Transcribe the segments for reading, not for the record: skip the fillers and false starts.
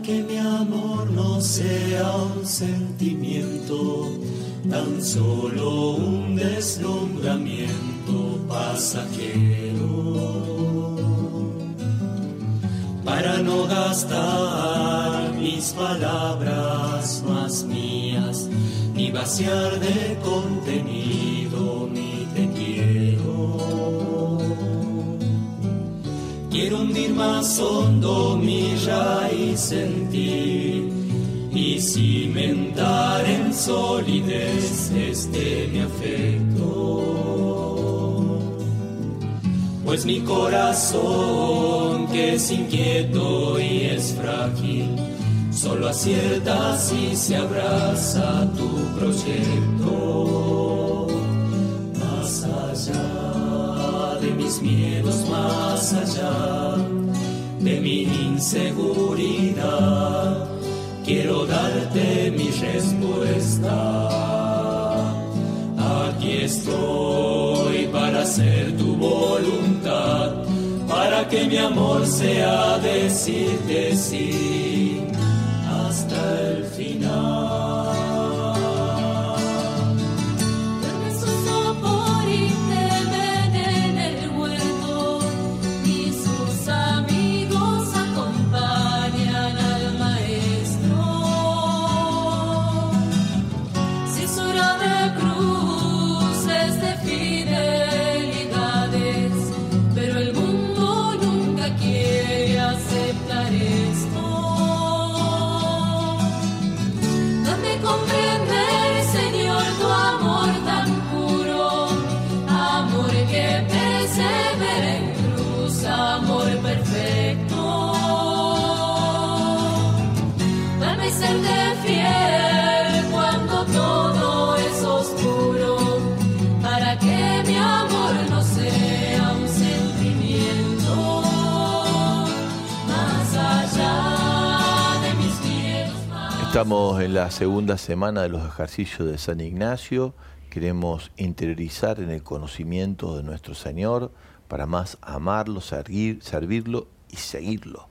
que mi amor no sea un sentimiento, tan solo un deslumbramiento pasajero. Para no gastar mis palabras más mías, ni vaciar de contenido mi te quiero. Quiero hundir más hondo mi raíz en ti y cimentar en solidez mi afecto. Pues mi corazón, que es inquieto y es frágil, solo acierta si se abraza tu proyecto. Más allá de mis miedos, más allá de mi inseguridad, quiero darte mi respuesta. Aquí estoy para hacer tu voluntad, para que mi amor sea decirte sí hasta el final. Estamos en la segunda semana de los ejercicios de San Ignacio. Queremos interiorizar en el conocimiento de nuestro Señor para más amarlo, servirlo y seguirlo.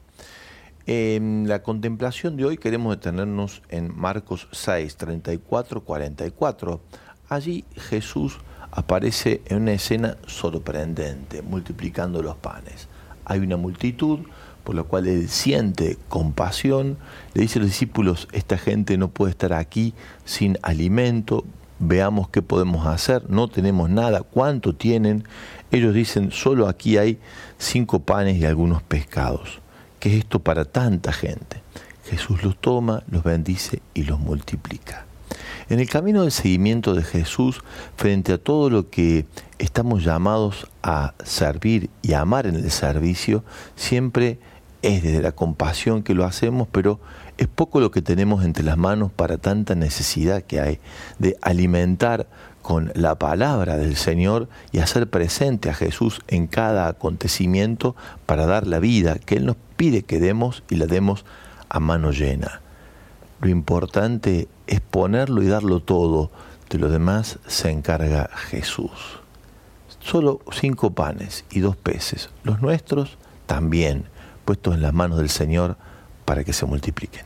En la contemplación de hoy queremos detenernos en Marcos 6, 34, 44. Allí Jesús aparece en una escena sorprendente, multiplicando los panes. Hay una multitud, por lo cual él siente compasión, le dice a los discípulos: esta gente no puede estar aquí sin alimento, veamos qué podemos hacer, no tenemos nada, ¿cuánto tienen? Ellos dicen: solo aquí hay 5 panes y algunos pescados. ¿Qué es esto para tanta gente? Jesús los toma, los bendice y los multiplica. En el camino del seguimiento de Jesús, frente a todo lo que estamos llamados a servir y a amar en el servicio, siempre es desde la compasión que lo hacemos, pero es poco lo que tenemos entre las manos para tanta necesidad que hay de alimentar con la palabra del Señor y hacer presente a Jesús en cada acontecimiento para dar la vida que Él nos pide que demos y la demos a mano llena. Lo importante es ponerlo y darlo todo, de lo demás se encarga Jesús. Solo 5 panes y 2 peces, los nuestros también, puestos en las manos del Señor para que se multipliquen.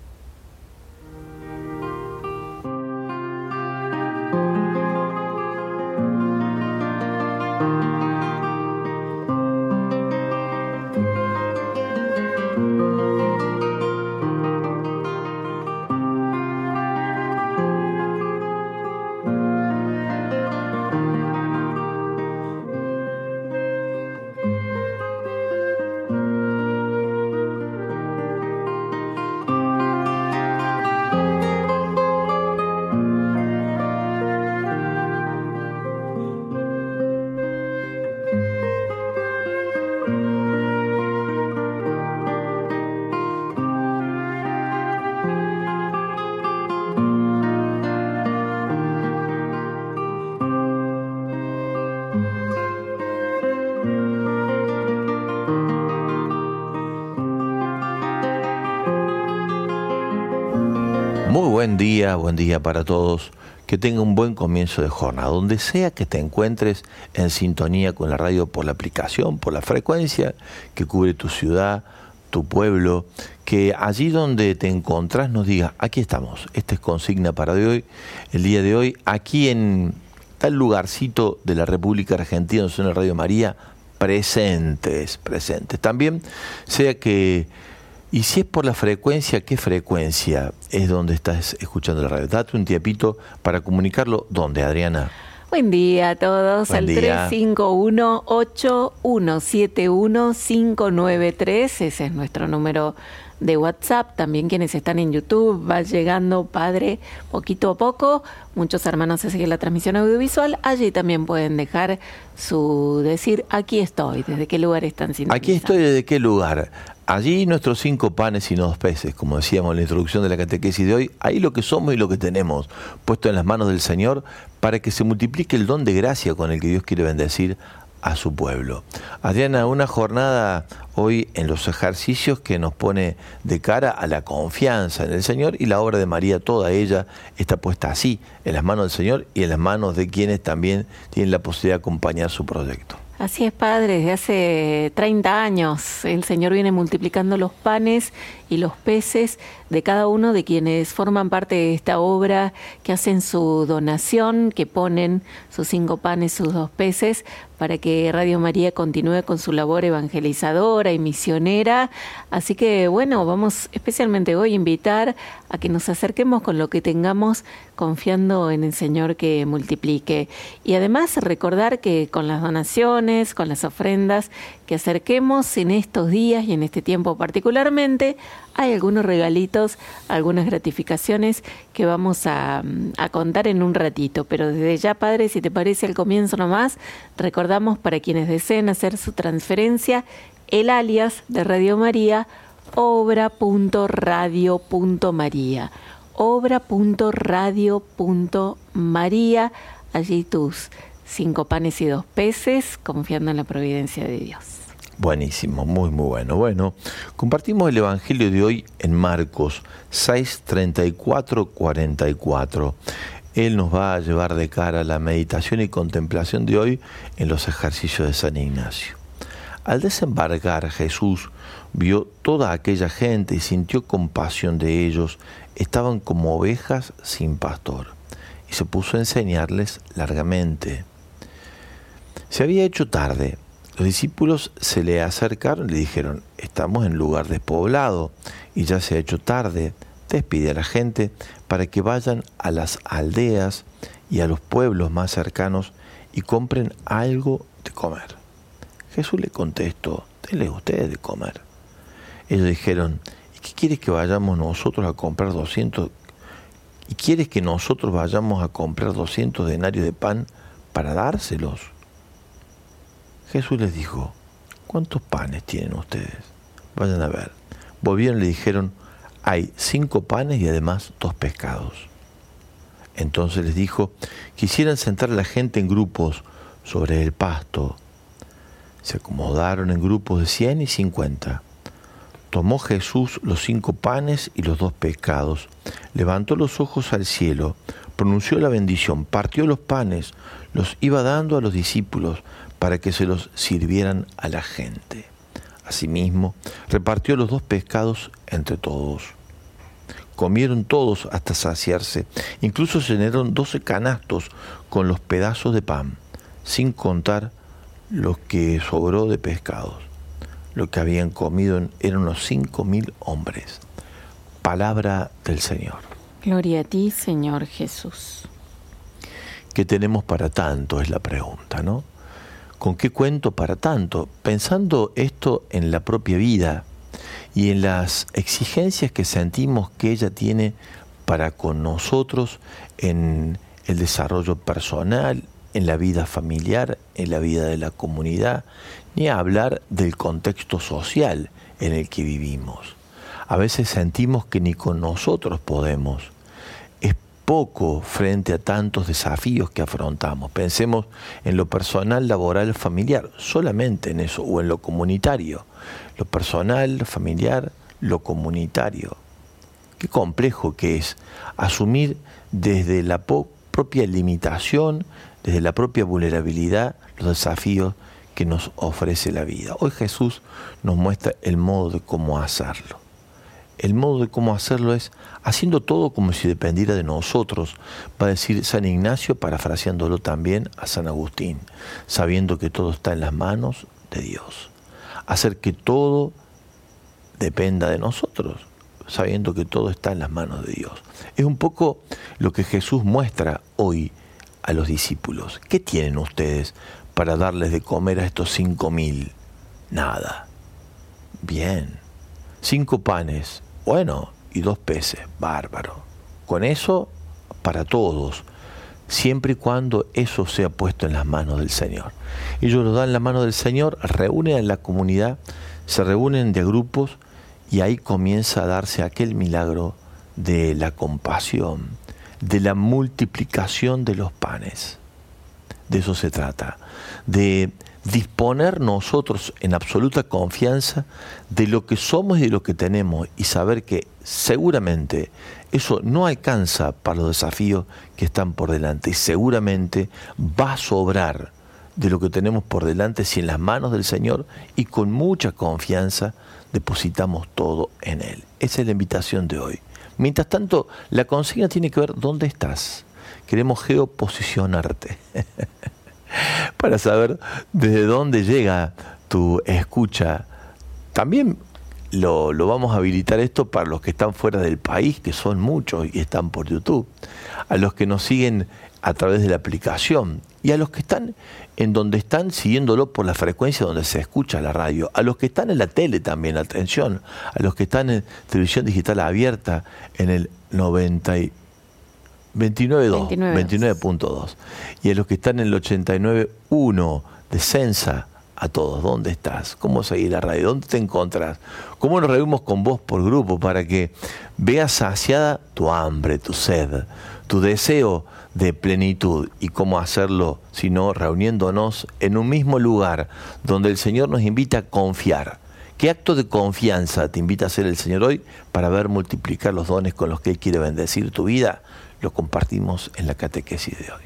Muy buen día para todos. Que tenga un buen comienzo de jornada. Donde sea que te encuentres en sintonía con la radio, por la aplicación, por la frecuencia que cubre tu ciudad, tu pueblo, que allí donde te encontrás nos digas, aquí estamos, esta es consigna para hoy, el día de hoy, aquí en tal lugarcito de la República Argentina, donde suena Radio María, presentes. También sea que, y si es por la frecuencia, ¿qué frecuencia es donde estás escuchando la radio? Date un tiempito para comunicarlo. ¿Dónde, Adriana? Buen día a todos, Buen al día. 351-8171-593, ese es nuestro número de WhatsApp. También quienes están en YouTube, va llegando Padre poquito a poco. Muchos hermanos se siguen la transmisión audiovisual. Allí también pueden dejar su decir, aquí estoy, desde qué lugar están sintonizando. Aquí estoy, ¿desde qué lugar? Allí nuestros 5 panes y 2 peces, como decíamos en la introducción de la catequesis de hoy, ahí lo que somos y lo que tenemos, puesto en las manos del Señor, para que se multiplique el don de gracia con el que Dios quiere bendecir a su pueblo. Adriana, una jornada hoy en los ejercicios que nos pone de cara a la confianza en el Señor, y la obra de María, toda ella está puesta así, en las manos del Señor y en las manos de quienes también tienen la posibilidad de acompañar su proyecto. Así es, Padre, desde hace 30 años el Señor viene multiplicando los panes y los peces de cada uno de quienes forman parte de esta obra, que hacen su donación, que ponen sus 5 panes, sus 2 peces, para que Radio María continúe con su labor evangelizadora y misionera. Así que, bueno, vamos especialmente hoy a invitar a que nos acerquemos con lo que tengamos, confiando en el Señor que multiplique. Y además recordar que con las donaciones, con las ofrendas que acerquemos en estos días y en este tiempo particularmente, hay algunos regalitos, algunas gratificaciones que vamos a contar en un ratito. Pero desde ya, Padre, si te parece al comienzo nomás, recordamos para quienes deseen hacer su transferencia, el alias de Radio María, obra.radio.maría. Obra.radio.maría. Allí tus 5 panes y 2 peces, confiando en la providencia de Dios. Buenísimo, muy bueno. Bueno, compartimos el Evangelio de hoy en Marcos 6, 34, 44. Él nos va a llevar de cara a la meditación y contemplación de hoy en los ejercicios de San Ignacio. Al desembarcar, Jesús vio toda aquella gente y sintió compasión de ellos. Estaban como ovejas sin pastor, y se puso a enseñarles largamente. Se había hecho tarde. Los discípulos se le acercaron y le dijeron, estamos en lugar despoblado y ya se ha hecho tarde. Despide a la gente para que vayan a las aldeas y a los pueblos más cercanos y compren algo de comer. Jesús le contestó, denles ustedes de comer. Ellos dijeron, ¿y qué quieres que vayamos nosotros a comprar 200? ¿Y quieres que nosotros vayamos a comprar 200 denarios de pan para dárselos? Jesús les dijo, ¿cuántos panes tienen ustedes? Vayan a ver. Volvieron y le dijeron, hay 5 panes y además 2 pescados. Entonces les dijo, quisieran sentar a la gente en grupos sobre el pasto. Se acomodaron en grupos de 100 y 50. Tomó Jesús los 5 panes y los 2 pescados, levantó los ojos al cielo, pronunció la bendición, partió los panes, los iba dando a los discípulos para que se los sirvieran a la gente. Asimismo, repartió los 2 pescados entre todos. Comieron todos hasta saciarse, incluso se llenaron 12 canastos con los pedazos de pan, sin contar lo que sobró de pescados. Lo que habían comido eran unos 5.000 hombres. Palabra del Señor. Gloria a ti, Señor Jesús. ¿Qué tenemos para tanto? Es la pregunta, ¿no? ¿Con qué cuento para tanto? Pensando esto en la propia vida y en las exigencias que sentimos que ella tiene para con nosotros en el desarrollo personal, en la vida familiar, en la vida de la comunidad, ni a hablar del contexto social en el que vivimos. A veces sentimos que ni con nosotros podemos. Es poco frente a tantos desafíos que afrontamos. Pensemos en lo personal, laboral, familiar, solamente en eso, o en lo comunitario. Lo personal, familiar, lo comunitario. Qué complejo que es asumir desde la propia limitación, desde la propia vulnerabilidad, los desafíos que nos ofrece la vida. Hoy Jesús nos muestra el modo de cómo hacerlo. El modo de cómo hacerlo es haciendo todo como si dependiera de nosotros, va a decir San Ignacio, parafraseándolo también a San Agustín, sabiendo que todo está en las manos de Dios. Hacer que todo dependa de nosotros, sabiendo que todo está en las manos de Dios. Es un poco lo que Jesús muestra hoy a los discípulos. ¿Qué tienen ustedes para darles de comer a estos 5.000? Nada. Bien. 5 panes, bueno, y 2 peces, bárbaro. Con eso, para todos, siempre y cuando eso sea puesto en las manos del Señor. Ellos lo dan en la mano del Señor, reúnen en la comunidad, se reúnen de grupos y ahí comienza a darse aquel milagro de la compasión, de la multiplicación de los panes. De eso se trata, de disponer nosotros en absoluta confianza de lo que somos y de lo que tenemos y saber que seguramente eso no alcanza para los desafíos que están por delante y seguramente va a sobrar de lo que tenemos por delante si en las manos del Señor y con mucha confianza depositamos todo en Él. Esa es la invitación de hoy. Mientras tanto, la consigna tiene que ver dónde estás. Queremos geoposicionarte para saber desde dónde llega tu escucha. También lo vamos a habilitar esto para los que están fuera del país, que son muchos y están por YouTube, a los que nos siguen a través de la aplicación y a los que están en donde están siguiéndolo por la frecuencia donde se escucha la radio, a los que están en la tele también, atención, a los que están en televisión digital abierta en el 29.2 y a los que están en el 89.1 de Sensa. A todos, ¿dónde estás? ¿Cómo seguís la radio? ¿Dónde te encontrás? ¿Cómo nos reunimos con vos por grupo para que veas saciada tu hambre, tu sed, tu deseo de plenitud? ¿Y cómo hacerlo sino reuniéndonos en un mismo lugar donde el Señor nos invita a confiar? ¿Qué acto de confianza te invita a hacer el Señor hoy para ver multiplicar los dones con los que Él quiere bendecir tu vida? Lo compartimos en la catequesis de hoy.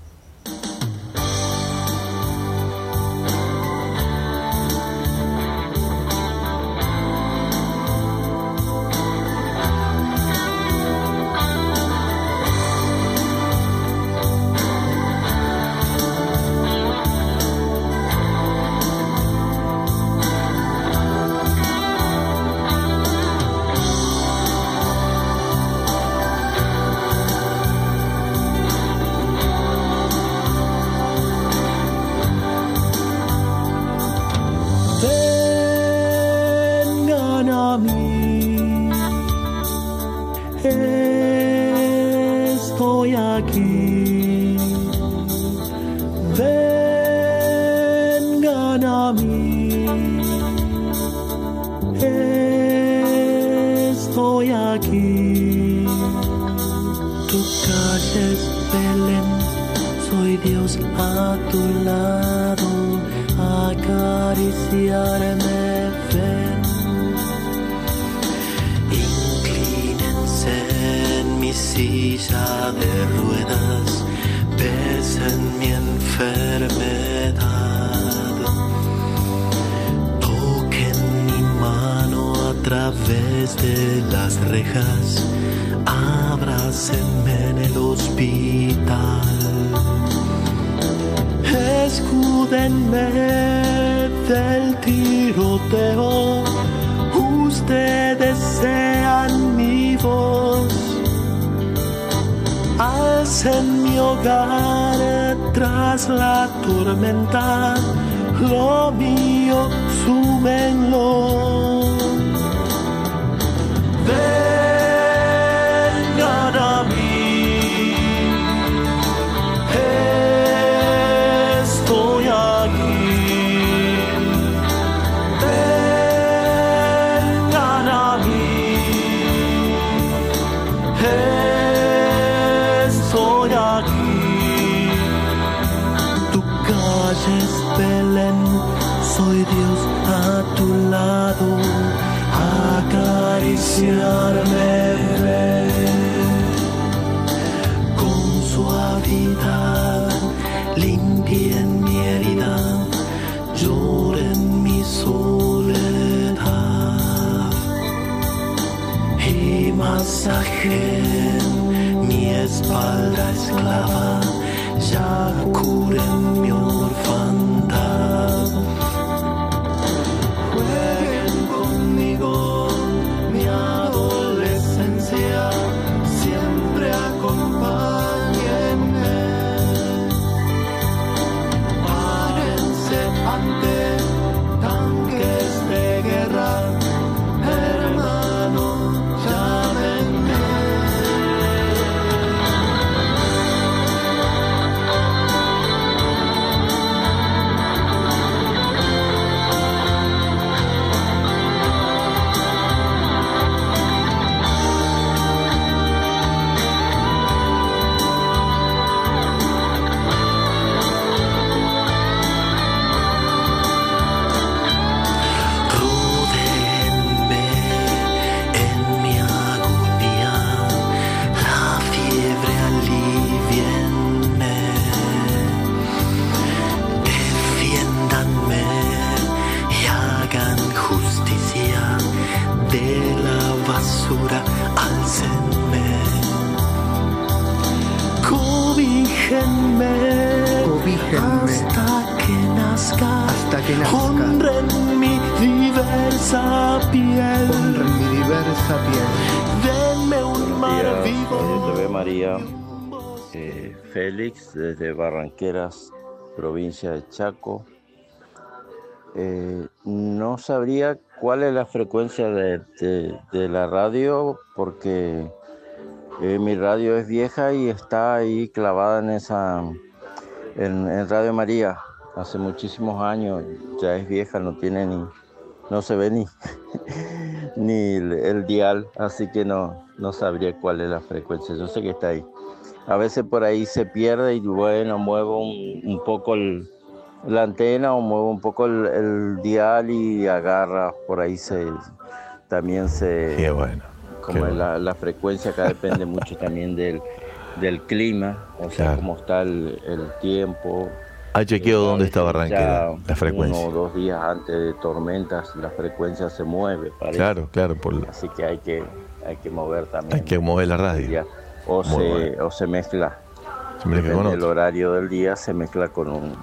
Estoy aquí, vengan a mí, estoy aquí. Tu calle es Belén, soy Dios a tu lado, acariciarme ven. Silla de ruedas, besen mi enfermedad, toquen mi mano a través de las rejas, abrácenme en el hospital, escúdenme del tiroteo, ustedes sean mi voz. Alcen mi hogar tras la tormenta, lo mío súmenlo. Vengan a mí, estoy aquí. Vengan a mí, estoy aquí. Tu calle es Belén, soy Dios a tu lado, acariciarme ven. Con suavidad limpien mi herida, lloren mi soledad y masajen mi espalda esclava, ya curen mi orfandad. Jueguen conmigo mi adolescencia, siempre acompáñenme. Párense ante tanques de guerra, hermano, llámenme. Rodéenme en mi agonía, la fiebre alivienme, defiéndanme y hagan justicia, de la basura álcenme, cobíjenme hasta que nazca, honren mi diversa piel, denme un mar vivo. TV María, Félix desde Barranqueras, provincia de Chaco. No sabría cuál es la frecuencia de la radio, porque mi radio es vieja y está ahí clavada en Radio María. Hace muchísimos años, ya es vieja, no se ve ni el dial, así que no sabría cuál es la frecuencia. Yo sé que está ahí. A veces por ahí se pierde y bueno, muevo un poco la antena o muevo un poco el dial y agarra. Por ahí también se... Qué bueno. Como qué bueno. la frecuencia acá depende mucho también del clima, o sea, Claro. cómo está el tiempo. ¿Ha chequeado dónde está Ya Barranquera? La frecuencia. 1 o 2 días antes de tormentas, la frecuencia se mueve, parece. Claro, Así que hay que mover también. hay que mover la radio. Ya. O Muy bueno. se mezcla. Se me Depende con del otro. horario del día, se mezcla con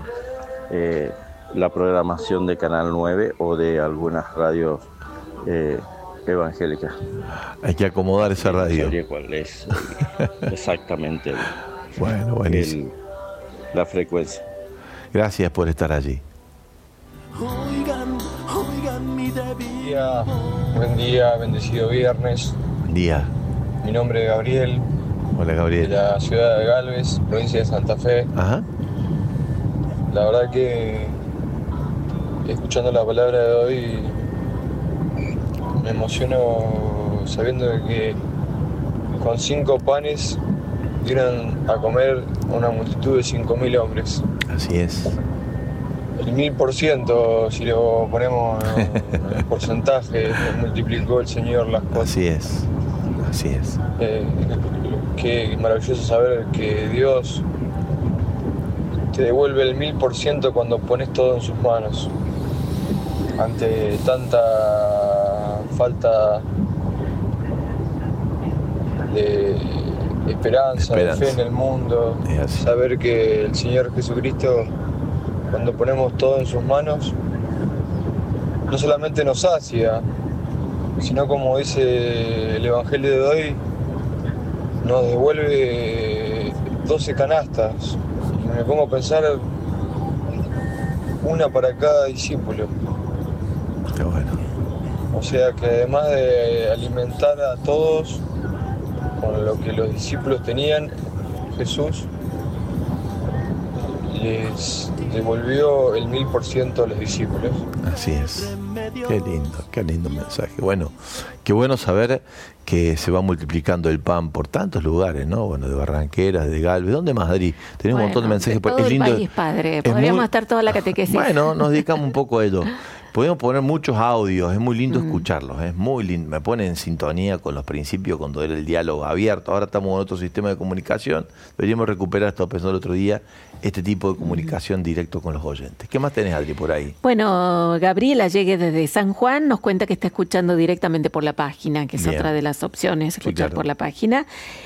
la programación de Canal 9 o de algunas radios evangélicas. Hay que acomodar esa No radio. sabría cuál es exactamente Bueno, buenísimo. la frecuencia. Gracias por estar allí. Oigan mi débil. Buen día, bendecido viernes. Buen día. Mi nombre es Gabriel, Hola, de Gabriel. la ciudad de Galvez, provincia de Santa Fe. Ajá. La verdad que escuchando la palabra de hoy me emociono sabiendo de que con 5 panes dieron a comer a una multitud de 5.000 hombres. Así es. El 1000%, si lo ponemos en porcentaje, multiplicó el Señor las cosas. Así es. Así es. Qué maravilloso saber que Dios te devuelve el 1000% cuando pones todo en sus manos. Ante tanta falta de esperanza, de fe en el mundo, Es así. saber que el Señor Jesucristo, cuando ponemos todo en sus manos, no solamente nos sacia, sino como dice el Evangelio de hoy, nos devuelve 12 canastas. Y me pongo a pensar, una para cada discípulo. Qué bueno. O sea que además de alimentar a todos con lo que los discípulos tenían, Jesús les devolvió el 1000% a los discípulos. Así es. Qué lindo mensaje. Bueno, qué bueno saber que se va multiplicando el pan por tantos lugares, ¿no? Bueno, de Barranqueras, de Galvez, ¿dónde más, Adri? Tenemos un montón de mensajes. Todo es el lindo. país, padre. Es Podríamos muy- estar toda la catequesis. Bueno, nos dedicamos un poco a ello. Podemos poner muchos audios, es muy lindo escucharlos, es muy lindo. Me pone en sintonía con los principios cuando era el diálogo abierto. Ahora estamos en otro sistema de comunicación. Deberíamos recuperar, estaba pensando el otro día, este tipo de comunicación directo con los oyentes. ¿Qué más tenés, Adri, por ahí? Bueno, Gabriela llegue desde San Juan, nos cuenta que está escuchando directamente por la página, que es Bien. otra de las opciones, escuchar claro. por la página.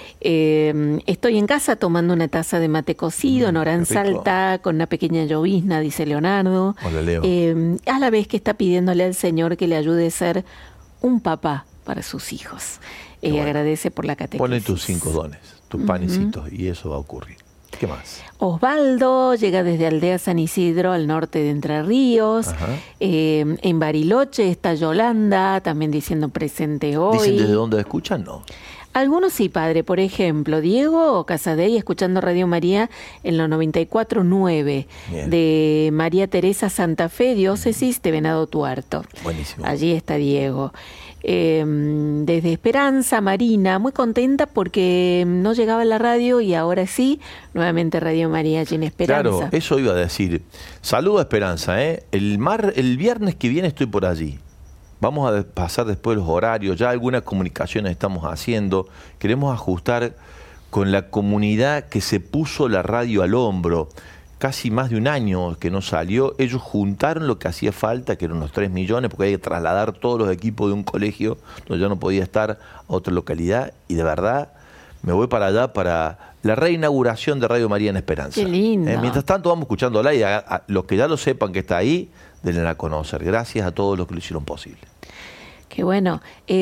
Estoy en casa tomando una taza de mate cocido en Orán qué rico. Salta, con una pequeña llovizna, dice Leonardo. Hola, Leo. A la vez que está pidiéndole al Señor que le ayude a ser un papá para sus hijos. bueno. Agradece por la catequesis. Pone tus 5 dones, tus panecitos, y eso va a ocurrir. ¿Qué más? Osvaldo llega desde Aldea San Isidro, al norte de Entre Ríos. Ajá. En Bariloche está Yolanda, también diciendo presente hoy. ¿Dicen desde dónde escuchan? No. Algunos sí, padre. Por ejemplo, Diego Casadei escuchando Radio María en los 94.9 Bien. de María Teresa Santa Fe, diócesis de Venado Tuerto. Buenísimo. Allí está Diego. Desde Esperanza, Marina, muy contenta porque no llegaba a la radio y ahora sí, nuevamente Radio María allí en Esperanza. Claro, eso iba a decir. Saludo a Esperanza, ¿eh? El viernes que viene estoy por allí. Vamos a pasar después los horarios, ya algunas comunicaciones estamos haciendo. Queremos ajustar con la comunidad que se puso la radio al hombro. Casi más de un año que no salió. Ellos juntaron lo que hacía falta, que eran unos 3 millones, porque hay que trasladar todos los equipos de un colegio donde ya no podía estar a otra localidad. Y de verdad, me voy para allá para la reinauguración de Radio María en Esperanza. Qué lindo. Mientras tanto vamos escuchándola y a los que ya lo sepan que está ahí, denle a conocer. Gracias a todos los que lo hicieron posible. Qué bueno.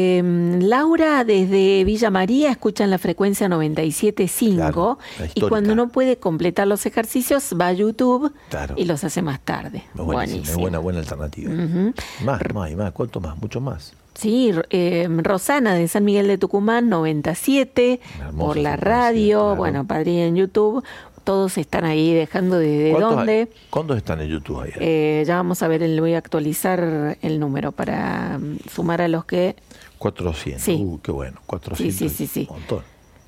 Laura desde Villa María escucha en la frecuencia 97.5 Claro, la y histórica. cuando no puede completar los ejercicios va a YouTube Claro. y los hace más tarde. Es buena alternativa. Más. ¿Cuánto más? Mucho más. Sí, Rosana de San Miguel de Tucumán 97 Hermoso por la frecuencia, radio, claro. bueno, Padre en YouTube. Todos están ahí dejando desde dónde. ¿Cuántos están en YouTube ahí? Ya vamos a ver, le voy a actualizar el número para sumar a los que... 400. Sí. Qué bueno. 400. Sí. Un montón.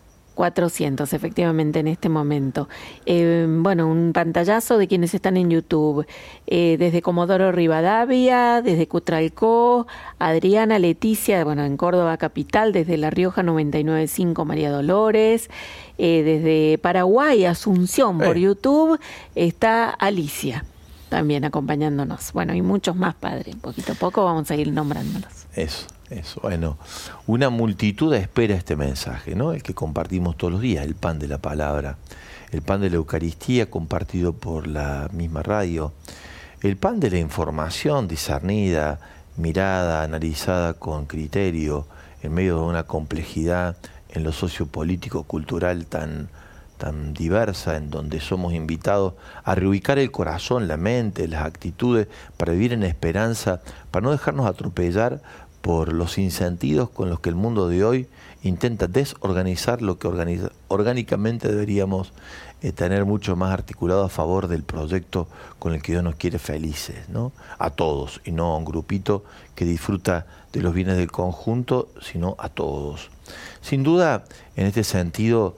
400, efectivamente, en este momento. Bueno, un pantallazo de quienes están en YouTube. Desde Comodoro Rivadavia, desde Cutralcó, Adriana Leticia, bueno, en Córdoba capital, desde La Rioja 99.5 María Dolores, desde Paraguay, Asunción, por YouTube, está Alicia también acompañándonos. Bueno, y muchos más, padre. Poquito a poco vamos a ir nombrándolos. Eso. Bueno, una multitud espera este mensaje, ¿no? El que compartimos todos los días, el pan de la palabra, el pan de la Eucaristía compartido por la misma radio, el pan de la información discernida, mirada, analizada con criterio, en medio de una complejidad en lo sociopolítico, cultural tan diversa, en donde somos invitados a reubicar el corazón, la mente, las actitudes, para vivir en esperanza, para no dejarnos atropellar por los sinsentidos con los que el mundo de hoy intenta desorganizar lo que orgánicamente deberíamos tener mucho más articulado a favor del proyecto con el que Dios nos quiere felices, ¿no? A todos, y no a un grupito que disfruta de los bienes del conjunto, sino a todos. Sin duda, en este sentido,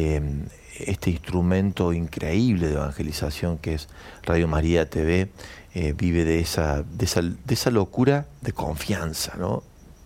este instrumento increíble de evangelización que es Radio María TV, vive de esa locura de confianza, ¿no?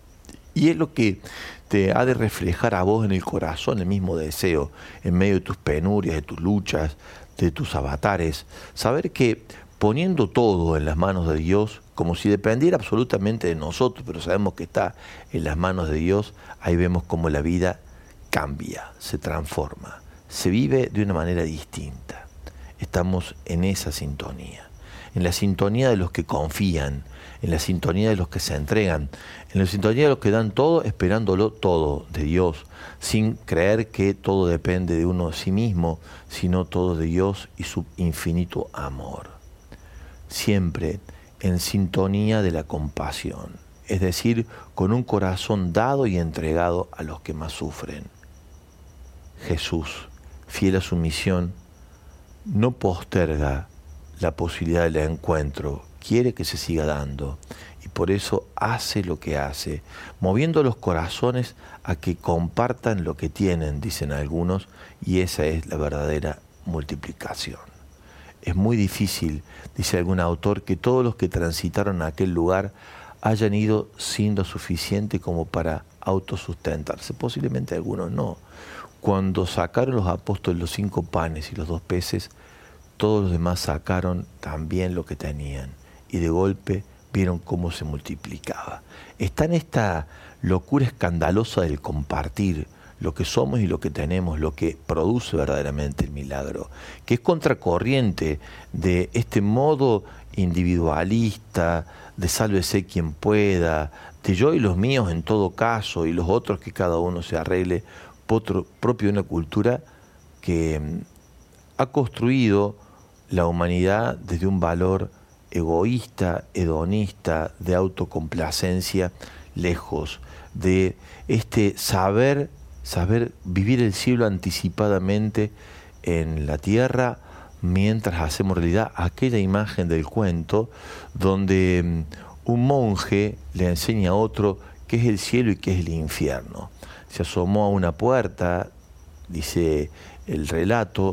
Y es lo que te ha de reflejar a vos en el corazón el mismo deseo, en medio de tus penurias, de tus luchas, de tus avatares, saber que poniendo todo en las manos de Dios, como si dependiera absolutamente de nosotros, pero sabemos que está en las manos de Dios, ahí vemos cómo la vida cambia, se transforma, se vive de una manera distinta. Estamos en esa sintonía. En la sintonía de los que confían, en la sintonía de los que se entregan, en la sintonía de los que dan todo, esperándolo todo de Dios, sin creer que todo depende de uno de sí mismo, sino todo de Dios y su infinito amor. Siempre en sintonía de la compasión, es decir, con un corazón dado y entregado a los que más sufren. Jesús, fiel a su misión, no posterga la posibilidad del encuentro, quiere que se siga dando y por eso hace lo que hace, moviendo los corazones a que compartan lo que tienen, dicen algunos, y esa es la verdadera multiplicación. es muy difícil, dice algún autor, que todos los que transitaron a aquel lugar hayan ido siendo suficiente como para autosustentarse. Posiblemente algunos no. Cuando sacaron los apóstoles los 5 panes y los 2 peces, todos los demás sacaron también lo que tenían y de golpe vieron cómo se multiplicaba. Está en esta locura escandalosa del compartir lo que somos y lo que tenemos, lo que produce verdaderamente el milagro, que es contracorriente de este modo individualista, de sálvese quien pueda, de yo y los míos en todo caso, y los otros que cada uno se arregle, propio de una cultura que ha construido la humanidad desde un valor egoísta, hedonista, de autocomplacencia, lejos de este saber vivir el cielo anticipadamente en la tierra, mientras hacemos realidad aquella imagen del cuento donde un monje le enseña a otro qué es el cielo y qué es el infierno. Se asomó a una puerta, dice el relato,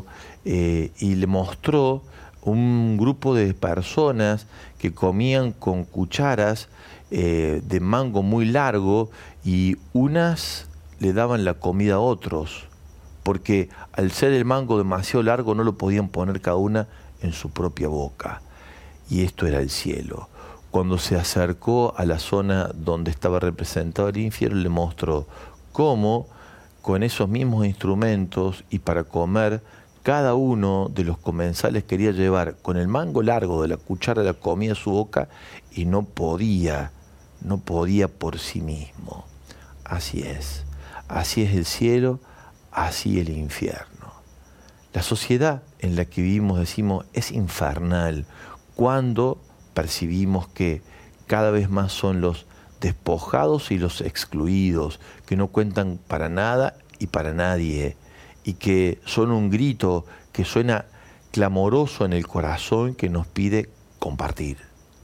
y le mostró un grupo de personas que comían con cucharas de mango muy largo, y unas le daban la comida a otros, porque al ser el mango demasiado largo no lo podían poner cada una en su propia boca. Y esto era el cielo. Cuando se acercó a la zona donde estaba representado el infierno, le mostró cómo con esos mismos instrumentos y para comer, cada uno de los comensales quería llevar con el mango largo de la cuchara la comida a su boca y no podía por sí mismo. Así es el cielo, así el infierno. La sociedad en la que vivimos, decimos, es infernal cuando percibimos que cada vez más son los despojados y los excluidos, que no cuentan para nada y para nadie, y que son un grito que suena clamoroso en el corazón que nos pide compartir.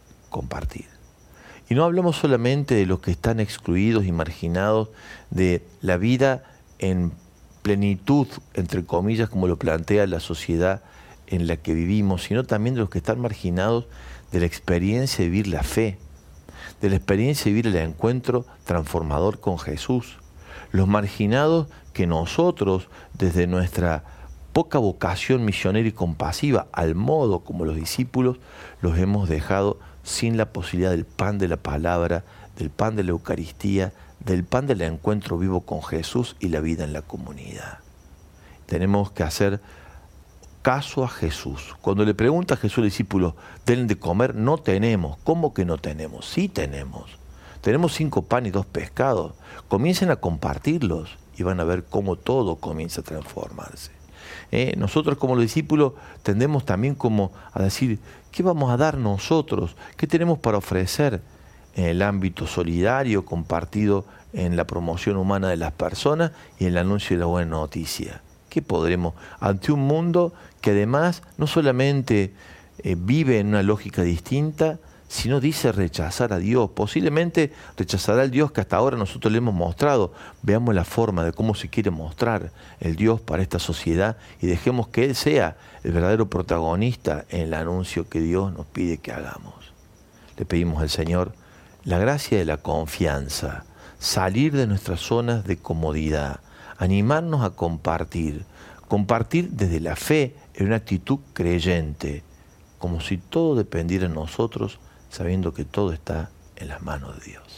Y no hablamos solamente de los que están excluidos y marginados de la vida en plenitud, entre comillas, como lo plantea la sociedad en la que vivimos, sino también de los que están marginados de la experiencia de vivir la fe, de la experiencia de vivir el encuentro transformador con Jesús. Los marginados que nosotros, desde nuestra poca vocación misionera y compasiva, al modo como los discípulos, los hemos dejado sin la posibilidad del pan de la palabra, del pan de la Eucaristía, del pan del encuentro vivo con Jesús y la vida en la comunidad. Tenemos que hacer caso a Jesús. Cuando le pregunta a Jesús al discípulo, ¿den de comer? No tenemos. ¿Cómo que no tenemos? Sí tenemos. Tenemos 5 panes y 2 pescados. Comiencen a compartirlos y van a ver cómo todo comienza a transformarse. Nosotros como los discípulos tendemos también como a decir, ¿qué vamos a dar nosotros? ¿Qué tenemos para ofrecer en el ámbito solidario, compartido en la promoción humana de las personas y en el anuncio de la buena noticia? ¿Qué podremos ante un mundo que además no solamente vive en una lógica distinta, sino dice rechazar a Dios? Posiblemente rechazará al Dios que hasta ahora nosotros le hemos mostrado. Veamos la forma de cómo se quiere mostrar el Dios para esta sociedad y dejemos que Él sea el verdadero protagonista en el anuncio que Dios nos pide que hagamos. Le pedimos al Señor la gracia de la confianza, salir de nuestras zonas de comodidad, animarnos a compartir desde la fe en una actitud creyente, como si todo dependiera de nosotros, sabiendo que todo está en las manos de Dios.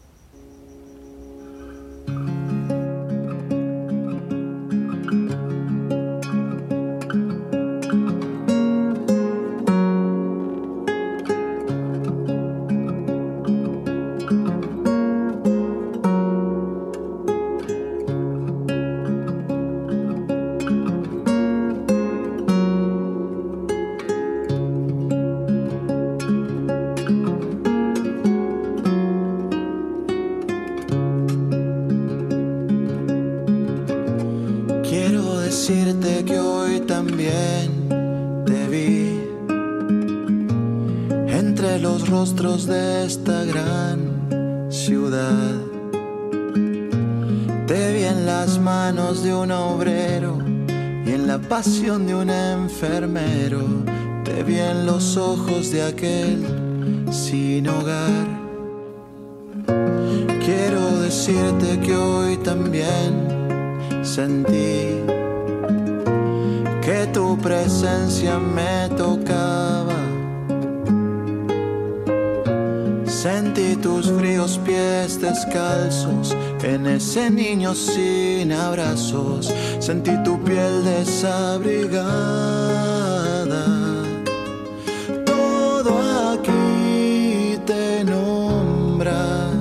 Decirte que hoy también te vi entre los rostros de esta gran ciudad. Te vi en las manos de un obrero y en la pasión de un enfermero. te vi en los ojos de aquel sin hogar. Quiero decirte que hoy también sentí que tu presencia me tocaba. Sentí tus fríos pies descalzos en ese niño sin abrazos. Sentí tu piel desabrigada. Todo aquí te nombra.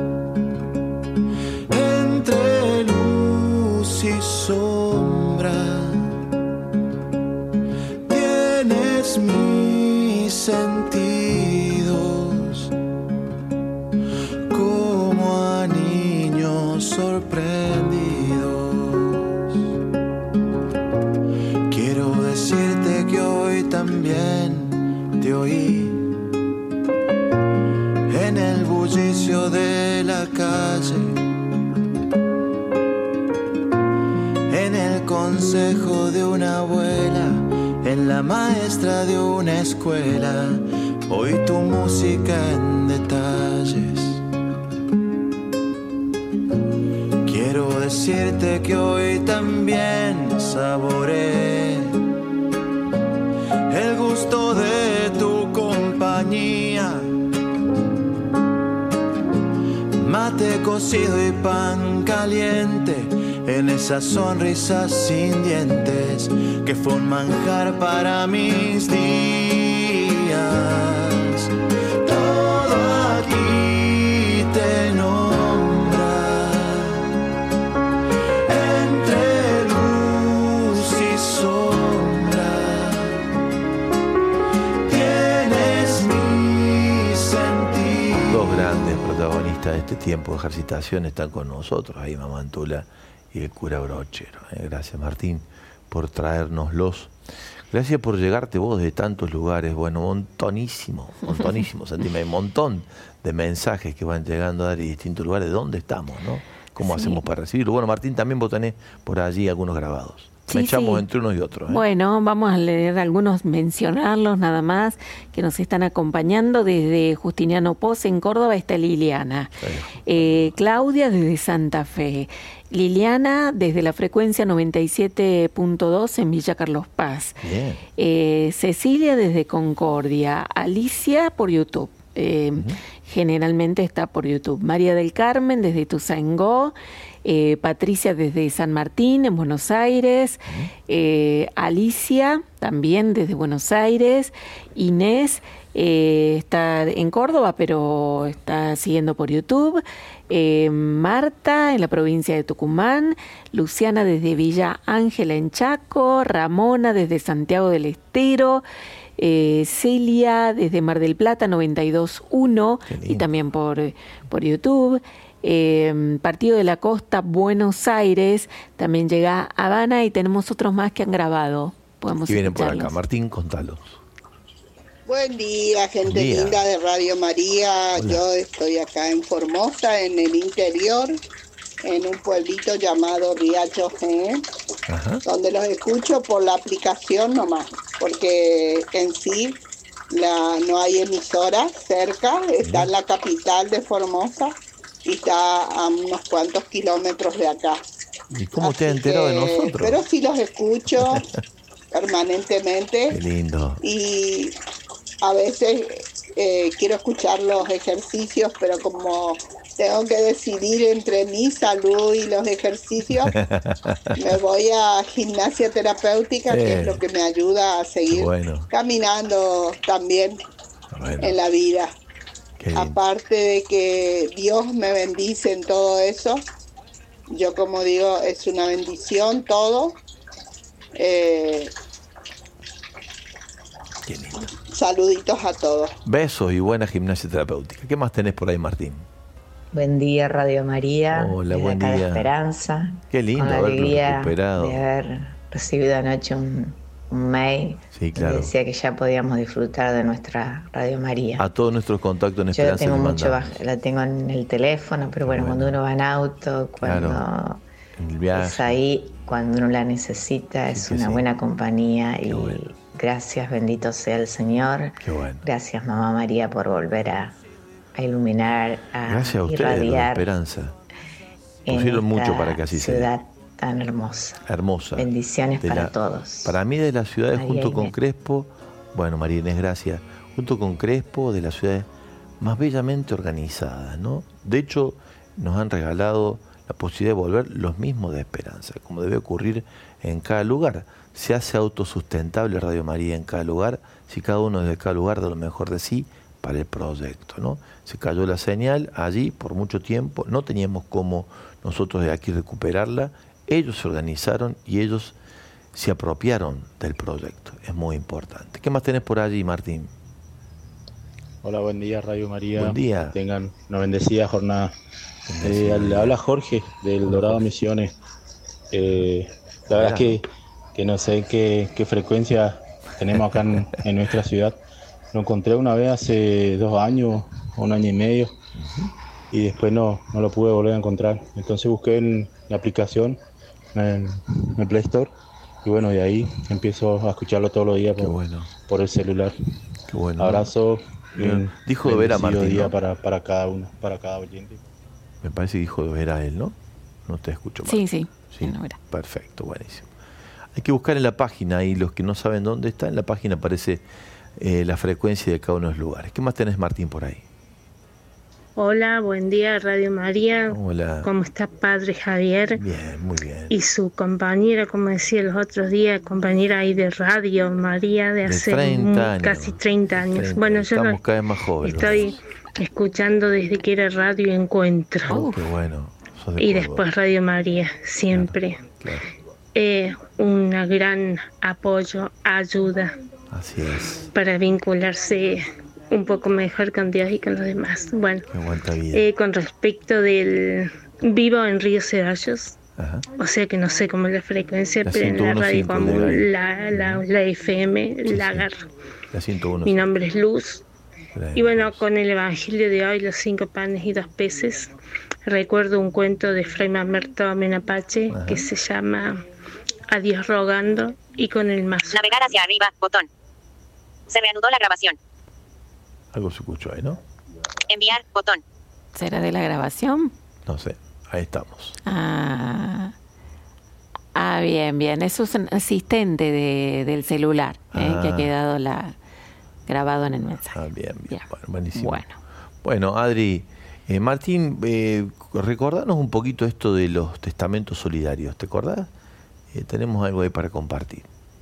Entre luz y sombra tienes mis sentidos como a niños sorprendidos. Quiero decirte que hoy también te oí en el bullicio de la calle, en el consejo de una abuela, en la maestra de una escuela. Oí tu música en detalles. Quiero decirte que hoy también saboreé el gusto de tu compañía. Mate cocido y pan caliente en esas sonrisas sin dientes que fue un manjar para mis días. Todo aquí te nombra. Entre luz y sombra tienes mi sentido. Dos grandes protagonistas de este tiempo de ejercitación están con nosotros, ahí Mamantula y el cura Brochero. Gracias, Martín, por traérnoslos. Gracias por llegarte vos de tantos lugares. Bueno, montonísimo, Santi, un montón de mensajes que van llegando de distintos lugares. ¿Dónde estamos, no? ¿Cómo hacemos para recibirlo? Bueno, Martín, también vos tenés por allí algunos grabados. Me echamos entre unos y otros. Bueno, vamos a leer algunos, mencionarlos nada más, que nos están acompañando. Desde Justiniano Pos en Córdoba está Liliana. Claudia desde Santa Fe. Liliana desde la frecuencia 97.2 en Villa Carlos Paz. Cecilia desde Concordia. Alicia por YouTube. Generalmente está por YouTube. María del Carmen desde Ituzaingó. Patricia desde San Martín en Buenos Aires. Alicia también desde Buenos Aires. Inés está en Córdoba pero está siguiendo por YouTube. Marta en la provincia de Tucumán. Luciana desde Villa Ángela en Chaco. Ramona desde Santiago del Estero. Celia desde Mar del Plata 92.1 y también por YouTube. Partido de la Costa, Buenos Aires, también llega a Habana y tenemos otros más que han grabado. Podemos y vienen por acá. Martín, contalos. Buen día, gente linda de Radio María. Hola. Yo estoy acá en Formosa, en el interior, en un pueblito llamado Riacho G, donde los escucho por la aplicación nomás, porque en sí no hay emisora cerca, está en la capital de Formosa y está a unos cuantos kilómetros de acá. ¿Y cómo te has enterado de nosotros? Pero sí los escucho permanentemente. Qué lindo. Y a veces quiero escuchar los ejercicios, pero como tengo que decidir entre mi salud y los ejercicios, me voy a gimnasia terapéutica, que es lo que me ayuda a seguir caminando también en la vida. Aparte de que Dios me bendice en todo eso, yo como digo, es una bendición todo. Saluditos a todos. Besos y buena gimnasia terapéutica. ¿Qué más tenés por ahí, Martín? Buen día, Radio María. Hola, buen día. De Esperanza. Qué lindo con la alegría recuperado. De haber recibido anoche un mail. Sí, claro. Que decía que ya podíamos disfrutar de nuestra Radio María. A todos nuestros contactos en Esperanza. Yo la tengo en el teléfono, pero bueno, cuando uno va en auto, cuando el viaje. es ahí, cuando uno la necesita, es una buena compañía y Gracias, bendito sea el Señor. Qué bueno. Gracias, Mamá María, por volver a iluminar, Gracias a ustedes, irradiar la esperanza. en Pusieron esta mucho para que así sea. ciudad tan hermosa. Hermosa. Bendiciones para todos. Para mí, de las ciudades, María junto con Inés. Crespo, bueno, María Inés, gracias, junto con Crespo, de las ciudades más bellamente organizadas, ¿no? De hecho, nos han regalado la posibilidad de volver los mismos de esperanza, como debe ocurrir en cada lugar. Se hace autosustentable Radio María en cada lugar, si cada uno de cada lugar da lo mejor de sí para el proyecto, ¿no? Se cayó la señal allí por mucho tiempo, no teníamos cómo nosotros de aquí recuperarla, ellos se organizaron y ellos se apropiaron del proyecto, es muy importante. ¿Qué más tenés por allí, Martín? Hola, buen día, Radio María. Buen día. Tengan una bendecida jornada. Bendecida. Le habla Jorge, del Dorado Misiones. La verdad es que no sé qué frecuencia tenemos acá en nuestra ciudad. Lo encontré una vez hace 2 años, 1 año y medio, y después no lo pude volver a encontrar. Entonces busqué en la aplicación, en el Play Store, y bueno, de ahí empiezo a escucharlo todos los días por el celular. Qué bueno. Abrazo. Dijo de ver a Martín, día ¿no? para cada uno, para cada oyente. Me parece que dijo de ver a él, ¿no? No te escucho mal. Sí. Sí, perfecto, buenísimo. Hay que buscar en la página, y los que no saben dónde está, en la página aparece la frecuencia de cada uno de los lugares. ¿Qué más tenés, Martín, por ahí? Hola, buen día, Radio María. Hola. ¿Cómo está Padre Javier? Bien, muy bien. Y su compañera, como decía los otros días, compañera ahí de Radio María de hace 30 años. casi 30 años. 30. Bueno, yo Estamos cada vez más jóvenes. estoy escuchando desde que era Radio Encuentro. Qué bueno. Sos de Y Córdoba. después Radio María, siempre. Claro. Un gran apoyo, ayuda Así es. para vincularse un poco mejor con Dios y con los demás. Bueno, Qué aguanta vida. con respecto del vivo en Río Ceballos, Ajá. o sea que no sé cómo es la frecuencia, La pero en la radio 101.5 común, de ahí. la FM, la agarro. La 101. Mi nombre es Luz. Y bueno, Luz. con el Evangelio de hoy, los 5 panes y 2 peces, recuerdo un cuento de Fray Mamerto Amenapache que se llama A Dios rogando, y con el mazo. Navegar hacia arriba, botón. Se reanudó la grabación. Algo se escuchó ahí, ¿no? Enviar, botón. ¿Será de la grabación? No sé. Ahí estamos. Bien. Eso es un asistente del celular, que ha quedado grabado en el mensaje. Bien. Bueno, buenísimo. Bueno. Bueno, Adri, Martín, recordanos un poquito esto de los testamentos solidarios. ¿Te acordás? Tenemos algo ahí para compartir.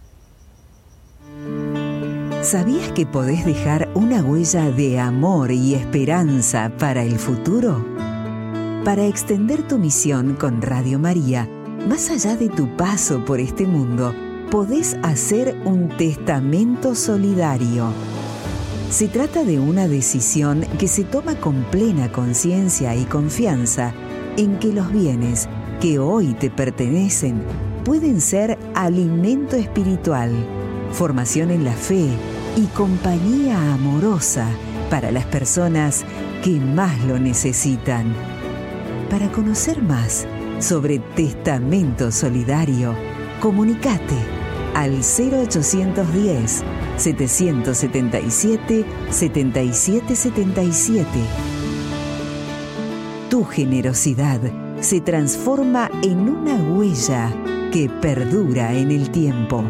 ¿Sabías que podés dejar una huella de amor y esperanza para el futuro? Para extender tu misión con Radio María, más allá de tu paso por este mundo, podés hacer un testamento solidario. Se trata de una decisión que se toma con plena conciencia y confianza en que los bienes que hoy te pertenecen pueden ser alimento espiritual, formación en la fe y compañía amorosa para las personas que más lo necesitan. Para conocer más sobre Testamento Solidario, comunicate al 0810-777-7777. Tu generosidad se transforma en una huella que perdura en el tiempo.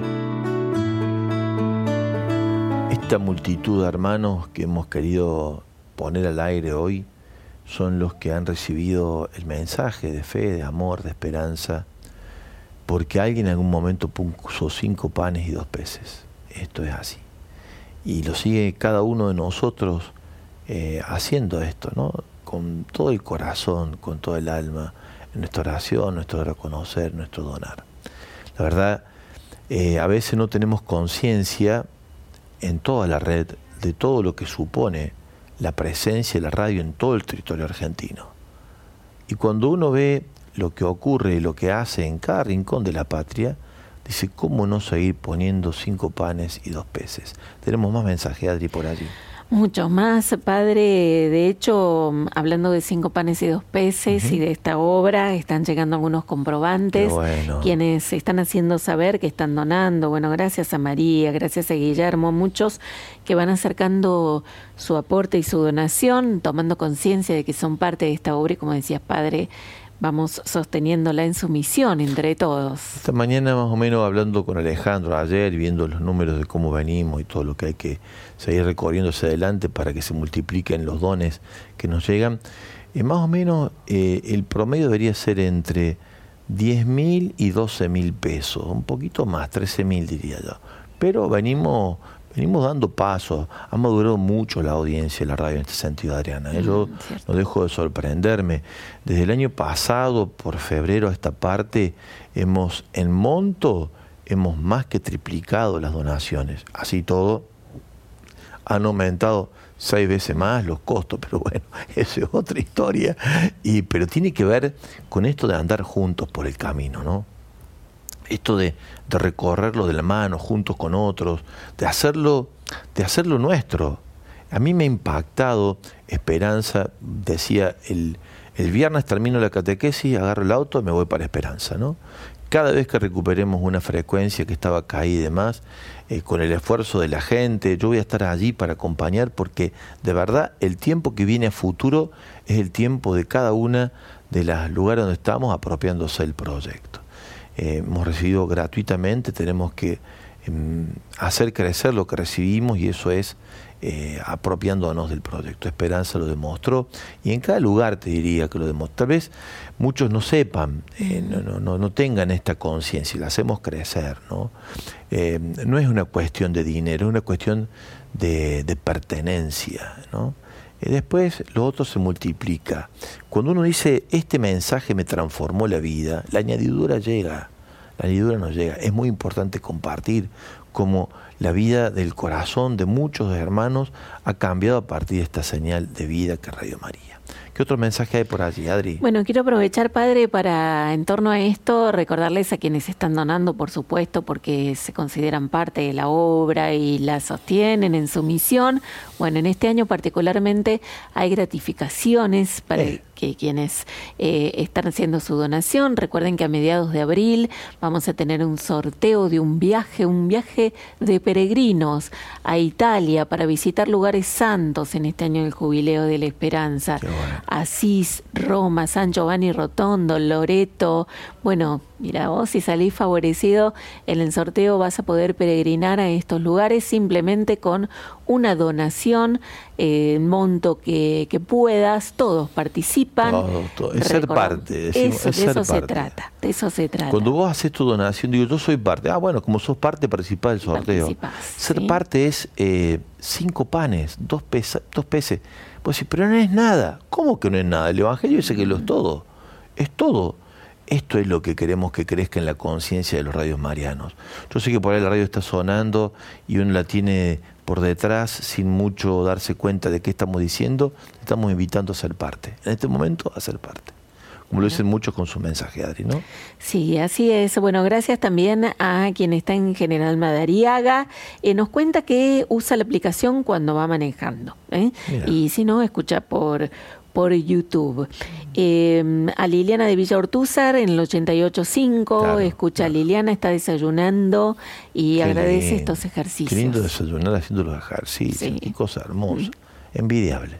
Esta multitud de hermanos que hemos querido poner al aire hoy son los que han recibido el mensaje de fe, de amor, de esperanza, porque alguien en algún momento puso 5 panes y 2 peces. Esto es así. Y lo sigue cada uno de nosotros haciendo esto, ¿no? Con todo el corazón, con todo el alma, en nuestra oración, nuestro reconocer, nuestro donar. La verdad, a veces no tenemos conciencia en toda la red de todo lo que supone la presencia de la radio en todo el territorio argentino. Y cuando uno ve lo que ocurre y lo que hace en cada rincón de la patria, dice, ¿cómo no seguir poniendo 5 panes y 2 peces? Tenemos más mensajes, Adri, por allí. Muchos más, padre. De hecho, hablando de 5 panes y 2 peces y de esta obra, están llegando algunos comprobantes, quienes están haciendo saber que están donando. Bueno, gracias a María, gracias a Guillermo, muchos que van acercando su aporte y su donación, tomando conciencia de que son parte de esta obra y, como decías, padre, vamos sosteniéndola en su misión entre todos. Esta mañana más o menos hablando con Alejandro ayer, viendo los números de cómo venimos y todo lo que hay que seguir recorriendo hacia adelante para que se multipliquen los dones que nos llegan, más o menos el promedio debería ser entre 10.000 y 12.000 pesos, un poquito más, 13.000 diría yo. Pero venimos dando pasos, ha madurado mucho la audiencia de la radio en este sentido, Adriana. Yo no dejo de sorprenderme. Desde el año pasado, por febrero a esta parte, en monto, hemos más que triplicado las donaciones. Así todo, han aumentado 6 veces más los costos, pero bueno, eso es otra historia. Pero tiene que ver con esto de andar juntos por el camino, ¿no? Esto de recorrerlo de la mano, juntos con otros, de hacerlo nuestro. A mí me ha impactado, Esperanza, decía, el viernes termino la catequesis, agarro el auto y me voy para Esperanza, ¿no? Cada vez que recuperemos una frecuencia que estaba caída y demás, con el esfuerzo de la gente, yo voy a estar allí para acompañar, porque de verdad el tiempo que viene a futuro es el tiempo de cada una de los lugares donde estamos apropiándose del proyecto. Hemos recibido gratuitamente, tenemos que hacer crecer lo que recibimos, y eso es apropiándonos del proyecto. Esperanza lo demostró, y en cada lugar te diría que lo demostró. Tal vez muchos no sepan, no tengan esta conciencia, y la hacemos crecer, ¿no? No es una cuestión de dinero, es una cuestión de pertenencia, ¿no? Después lo otro se multiplica. Cuando uno dice, este mensaje me transformó la vida, la añadidura llega, la añadidura nos llega. Es muy importante compartir cómo la vida del corazón de muchos hermanos ha cambiado a partir de esta señal de vida que es Radio María. ¿Qué otro mensaje hay por allí, Adri? Bueno, quiero aprovechar, padre, para, en torno a esto, recordarles a quienes están donando, por supuesto, porque se consideran parte de la obra y la sostienen en su misión. Bueno, en este año particularmente hay gratificaciones para que quienes están haciendo su donación. Recuerden que a mediados de abril vamos a tener un sorteo de un viaje de peregrinos a Italia para visitar lugares santos en este año del Jubileo de la Esperanza. Bueno. Asís, Roma, San Giovanni Rotondo, Loreto. Bueno, mira vos, si salís favorecido en el sorteo vas a poder peregrinar a estos lugares simplemente con una donación, monto que puedas, todos participan. Todo. Es ser parte. Decimos, de eso se trata. Cuando vos haces tu donación, digo, yo soy parte. Bueno, como sos parte, participás del sorteo. Ser parte es 5 panes, 2 peces. Pues sí, pero no es nada. ¿Cómo que no es nada? El Evangelio dice que lo es todo. Es todo. Esto es lo que queremos que crezca en la conciencia de los radios marianos. Yo sé que por ahí la radio está sonando y uno la tiene por detrás sin mucho darse cuenta de qué estamos diciendo. Estamos invitando a ser parte. En este momento, a ser parte. Como lo dicen muchos con su mensaje, Adri, ¿no? Sí, así es. Bueno, gracias también a quien está en General Madariaga. Nos cuenta que usa la aplicación cuando va manejando. Y si no, escucha por YouTube. A Liliana de Villa Ortúzar en el 88.5, escucha a Liliana, está desayunando y agradece estos ejercicios. Qué lindo desayunar haciendo los ejercicios, qué cosa hermosa, envidiable.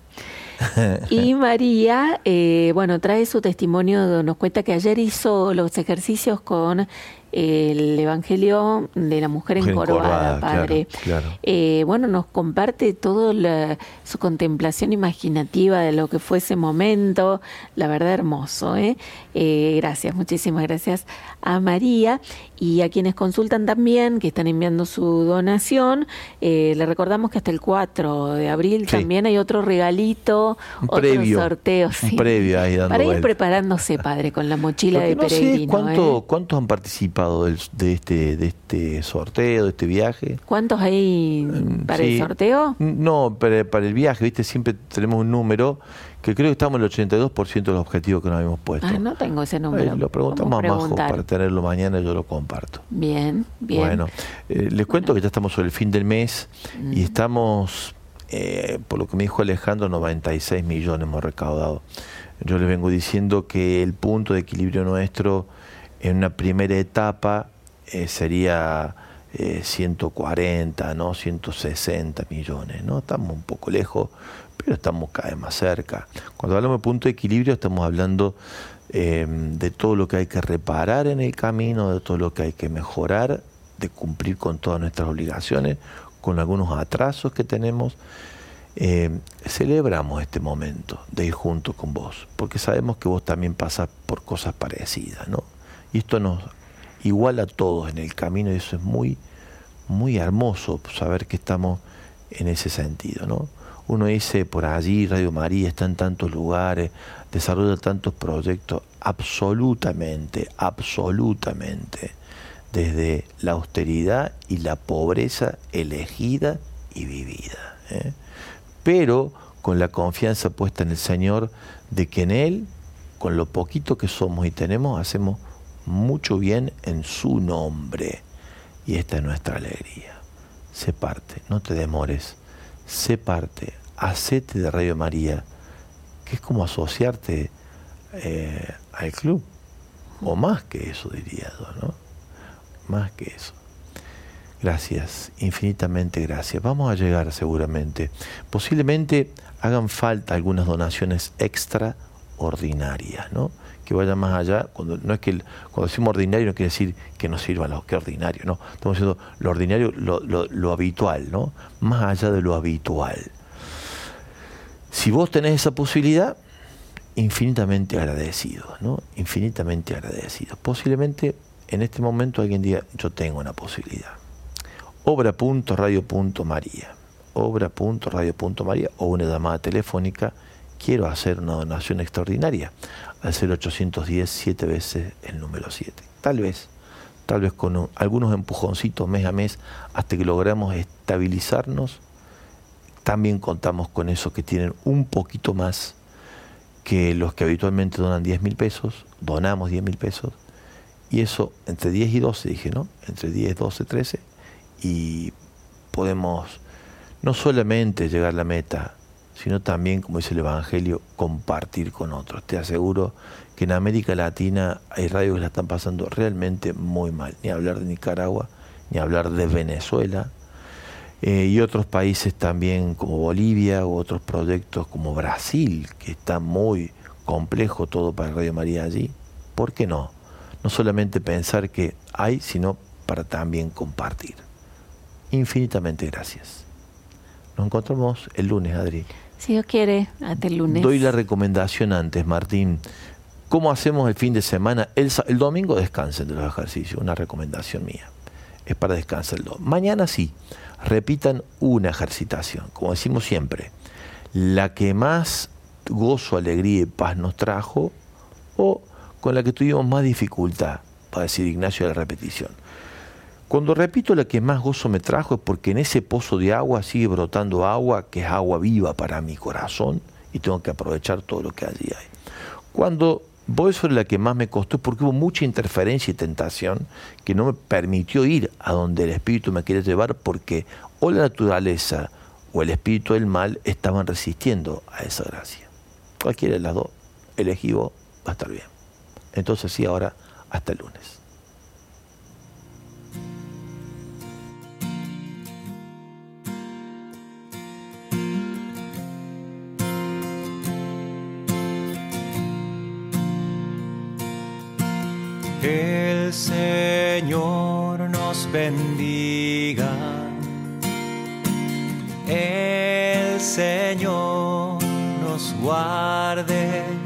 Y María, trae su testimonio, nos cuenta que ayer hizo los ejercicios con el Evangelio de la Mujer encorvada, padre. Claro. Nos comparte toda su contemplación imaginativa de lo que fue ese momento, la verdad hermoso. Gracias, muchísimas gracias a María y a quienes consultan también, que están enviando su donación. Le recordamos que hasta el 4 de abril también hay otro regalito, otro sorteo. Un previo ahí dando para ir preparándose, padre, con la mochila de peregrino. Sé ¿cuántos han participado de este sorteo, de este viaje? ¿Cuántos hay para el sorteo? No, para el viaje, ¿viste? Siempre tenemos un número que creo que estamos en el 82% de los objetivos que nos habíamos puesto. No tengo ese número. Lo preguntamos a Majo para tenerlo mañana y yo lo comparto. Bien. Bueno, les cuento que ya estamos sobre el fin del mes y estamos por lo que me dijo Alejandro, 96 millones hemos recaudado. Yo les vengo diciendo que el punto de equilibrio nuestro en una primera etapa sería 140, ¿no? 160 millones, ¿no? Estamos un poco lejos, pero estamos cada vez más cerca. Cuando hablamos de punto de equilibrio estamos hablando de todo lo que hay que reparar en el camino, de todo lo que hay que mejorar, de cumplir con todas nuestras obligaciones, con algunos atrasos que tenemos. Celebramos este momento de ir juntos con vos, porque sabemos que vos también pasás por cosas parecidas, ¿no? Y esto nos iguala a todos en el camino, y eso es muy, muy hermoso saber que estamos en ese sentido, ¿no? Uno dice, por allí Radio María está en tantos lugares, desarrolla tantos proyectos, absolutamente, desde la austeridad y la pobreza elegida y vivida, ¿eh? Pero con la confianza puesta en el Señor, de que en Él, con lo poquito que somos y tenemos, hacemos mucho bien en su nombre. Y esta es nuestra alegría. Sé parte, no te demores. Sé parte, hacete de Radio María, que es como asociarte al club. O más que eso, diría yo, ¿no? Más que eso. Gracias, infinitamente gracias. Vamos a llegar seguramente. Posiblemente hagan falta algunas donaciones extraordinarias, ¿no? Que vayan más allá. Cuando decimos ordinario no quiere decir que no sirvan los que ordinario, no. Estamos diciendo lo ordinario, lo habitual, ¿no? Más allá de lo habitual. Si vos tenés esa posibilidad, infinitamente agradecidos, ¿no? Infinitamente agradecidos. Posiblemente en este momento alguien diga, yo tengo una posibilidad. Obra.radio.maría, obra.radio.maría, o una llamada telefónica. Quiero hacer una donación extraordinaria al 0810 7 veces el número 7. Tal vez con algunos empujoncitos mes a mes hasta que logramos estabilizarnos. También contamos con esos que tienen un poquito más que los que habitualmente donan 10.000 pesos. Donamos 10.000 pesos. Y eso entre 10 y 12, dije, ¿no? Entre 10, 12, 13. Y podemos no solamente llegar a la meta, sino también, como dice el Evangelio, compartir con otros. Te aseguro que en América Latina hay radios que la están pasando realmente muy mal. Ni hablar de Nicaragua, ni hablar de Venezuela. Y otros países también como Bolivia, u otros proyectos como Brasil, que está muy complejo todo para Radio María allí. ¿Por qué no? No solamente pensar que hay, sino para también compartir. Infinitamente gracias. Nos encontramos el lunes, Adri. Si Dios quiere, hasta el lunes. Doy la recomendación antes, Martín. ¿Cómo hacemos el fin de semana? El domingo descansen de los ejercicios, una recomendación mía. Es para descansar el domingo. Mañana sí, repitan una ejercitación, como decimos siempre. La que más gozo, alegría y paz nos trajo, o con la que tuvimos más dificultad, para decir Ignacio, de la repetición. Cuando repito la que más gozo me trajo es porque en ese pozo de agua sigue brotando agua, que es agua viva para mi corazón, y tengo que aprovechar todo lo que allí hay. Cuando voy sobre la que más me costó es porque hubo mucha interferencia y tentación que no me permitió ir a donde el espíritu me quiere llevar, porque o la naturaleza o el espíritu del mal estaban resistiendo a esa gracia. Cualquiera de las dos, elegí vos, va a estar bien. Entonces sí, ahora hasta el lunes. El Señor nos bendiga, el Señor nos guarde.